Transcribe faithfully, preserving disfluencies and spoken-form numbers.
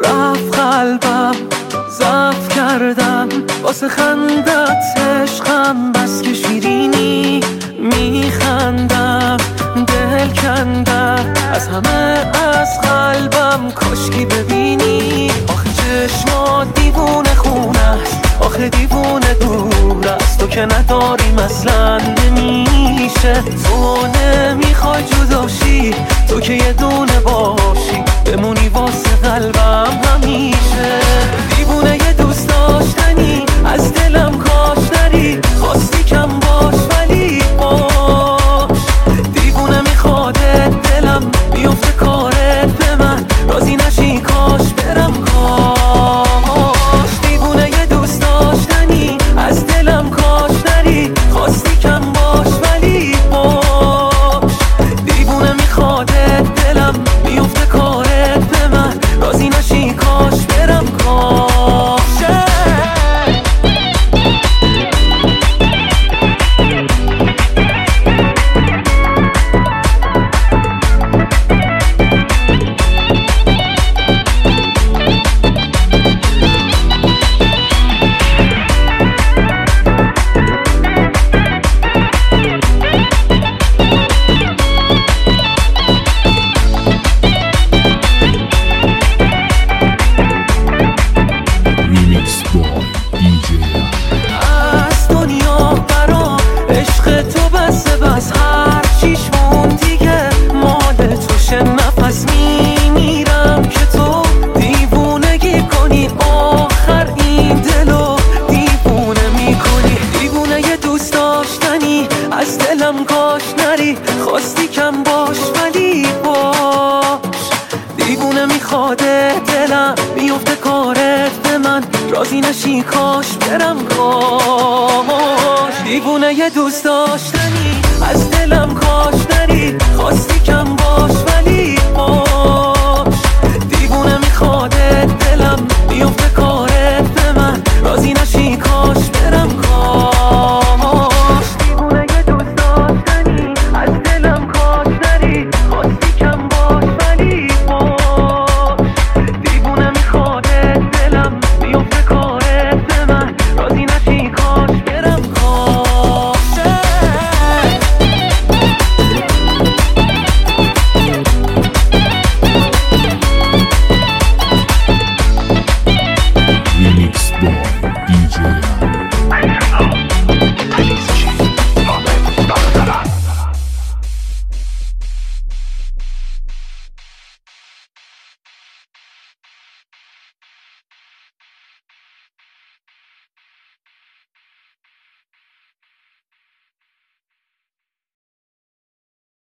رفت قلبم ضعف کردم واسه خندت عشقم بس که شیرینی میخندم دل کندم از همه از قلبم کاشکی ببینی آخه چشمات دیوونه خونه است آخه دیوونه دور است تو که نداریم اصلا نمیشه تو نمیخوای جداشی تو که یه دونه باشی بمونی واسه قلبم همیشه دیوونه یه دوست داشتنی از دلم کاش نری خواستی کم باش ولی باش دیوونه میخواده دلم بیفته کارت به من راضی نشی کاش برم کاش دیوونه یه دوست داشتنی از دلم کاش نری خواستی کم باش ولی باش دیوونه میخواده دلم بیفته کارت به من راضی نشی کاش برم کاش از دنیا برا عشق تو بسه بس هر چیش مون دیگه مال توشه نفس میمیرم که تو دیوونگی کنی آخر این دلو دیوونه میکنی دیوونه یه دوست داشتنی از دلم کاش نری خواستی کم باش ولی باش دیوونه میخواده دلم بیفته کارت به من راضی نشی کاش برم کاش دیوونه یه دوست داشتنی از دلم کاش نری خواستی کم باش ولی باش